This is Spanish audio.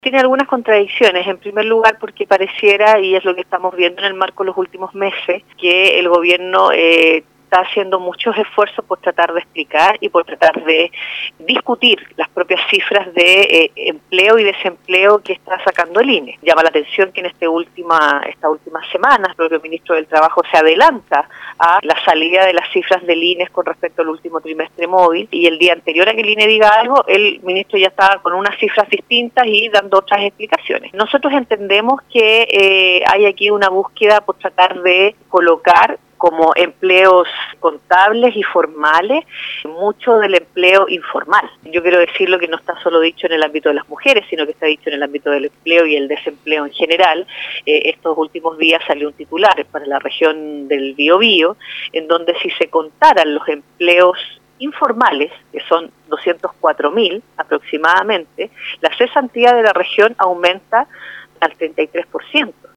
Tiene algunas contradicciones. En primer lugar, porque pareciera, y es lo que estamos viendo en el marco de los últimos meses, que el gobierno está haciendo muchos esfuerzos por tratar de explicar y por tratar de discutir las propias cifras de empleo y desempleo que está sacando el INE. Llama la atención que en estas últimas semanas el propio ministro del Trabajo se adelanta a la salida de las cifras del INE con respecto al último trimestre móvil, y el día anterior a que el INE diga algo, el ministro ya estaba con unas cifras distintas y dando otras explicaciones. Nosotros entendemos que hay aquí una búsqueda por tratar de colocar como empleos contables y formales, mucho del empleo informal. Yo quiero decirlo que no está solo dicho en el ámbito de las mujeres, sino que está dicho en el ámbito del empleo y el desempleo en general. Estos últimos días salió un titular para la región del Biobío, en donde si se contaran los empleos informales, que son 204.000 aproximadamente, la cesantía de la región aumenta al 33%.